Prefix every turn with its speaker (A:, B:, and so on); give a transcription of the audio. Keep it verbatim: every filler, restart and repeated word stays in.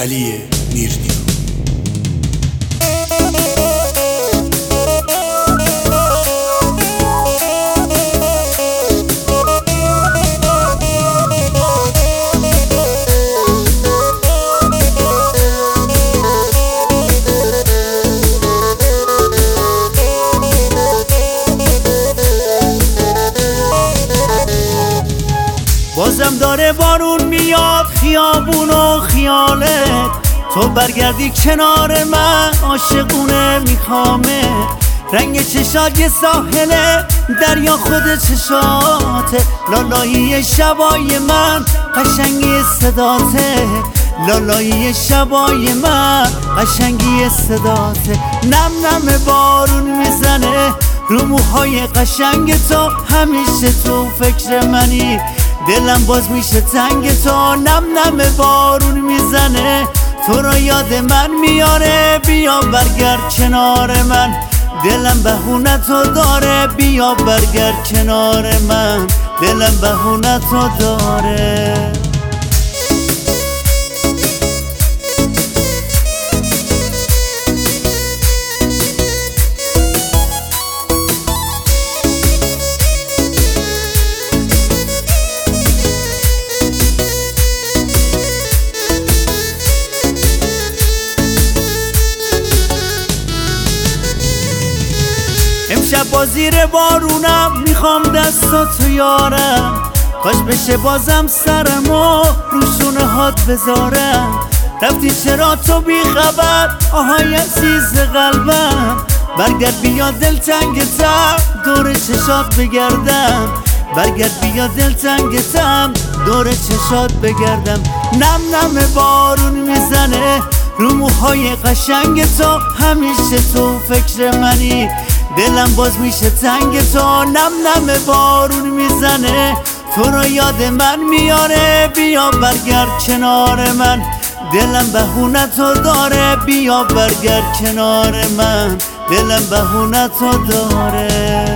A: علی میرنیا.
B: بازم داره بارون میاد خیابون و خیالت، تو برگردی کنار من عاشقونه میخوامه. رنگ چشات یه ساحله، دریا خود چشاته، لالایی شبای من قشنگی صداته، لالایی شبای من قشنگی صداته. نم نم بارون میزنه رو موهای قشنگ تو، همیشه تو فکر منی، دلم باز میشه تنگ تو. نم نم بارون میزنه تو رو یاد من میاره، بیا برگرد کنار من، دلم بهونه تو داره، بیا برگرد کنار من، دلم بهونه تو داره. امشب با زیر بارونم میخوام دستاتو یارم، کاش بشه بازم سرمو روشونه هات بذارم. رفتی چرا تو بی خبر آهای عزیز قلبم، برگرد بیا دلتنگتم دور چشات بگردم، برگرد بیا دلتنگتم دور چشات بگردم. نم نم بارون میزنه رو موهای قشنگ تو، همیشه تو فکر منی، دلم باز میشه تنگ تو. نم نم بارون میزنه تو رو یاد من میاره، بیا برگرد کنار من، دلم بهونه تو داره، بیا برگرد کنار من، دلم بهونه تو داره.